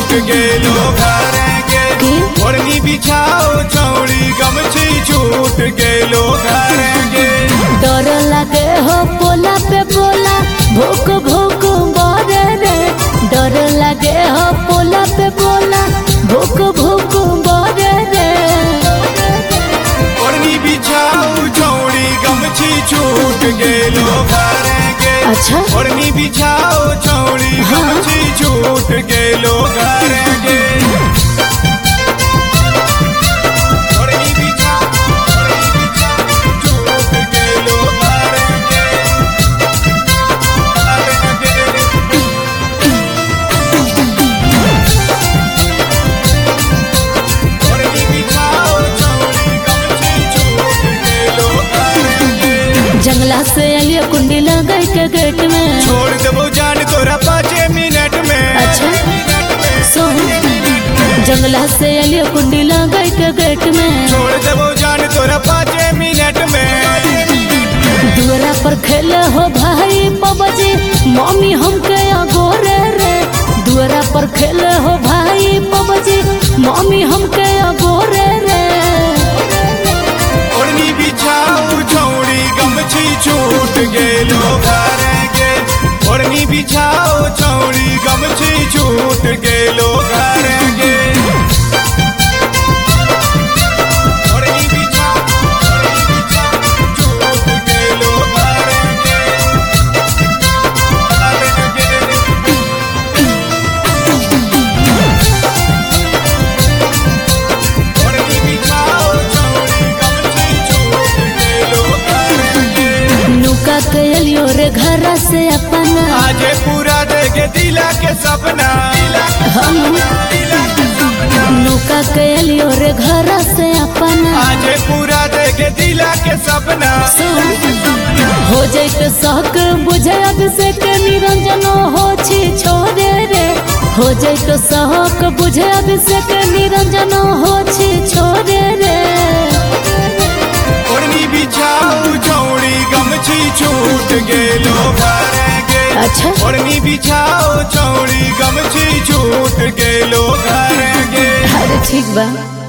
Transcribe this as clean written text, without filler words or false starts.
छूट गेलो घरेंगे ओढ़नी बिछाओ चौड़ी गमछी छूट गेलो घरेंगे। डर लगे हो पोला पे बोला भूख भूख बोरे रे, डर लगे हो पोला पे बोला भूख भूख बोरे रे। ओढ़नी बिछाओ चौड़ी गमछी छूट गेलो घरेंगे। अच्छा ओढ़नी बिछाओ चौड़ी गमछी छूट गेलो घरेंगे। जंगला से अलियो कुंडी लगाई के गेट में छोड़ देबो जान तोरा 5 मिनट में। अच्छा सुन, जंगला से अलियो कुंडी लगाई के गेट में छोड़ देबो जान तोरा 5 मिनट में। दुआरा पर खेले हो भाई पबजी मम्मी हमके अगोरे रे, दुआरा पर खेले हो भाई पबजी मम्मी हमके अगोरे रे। ओढ़नी बिछाओ चौड़ी गमछी छूट गेलो घरेंगे। ओढ़नी बिछाओ चौड़ी गमछी छूट गेलो घरेंगे। ओढ़नी बिछाओ छूट गेलो घरेंगे। ओढ़नी बिछाओ चौड़ी गमछी छूट गेलो घरेंगे। नुका के अलियो रे घर से अपना आज पूरा देखे दिला के सपना। नुका के अलियो रे घर से अपना आज पूरा देखे दिला के सपना। हो जाए शौक बुझे अभिषेक निरंजन हो छी छोरे रे, हो जाए शौक बुझे अभिषेक निरंजन हो छी छोरे रे। ओढ़नी बिछाओ चौड़ी गमछी छूट गेलो घरेंगे। अच्छा ओढ़नी बिछाओ चौड़ी गमछी छूट गेलो घरेंगे। अरे ठीक बा।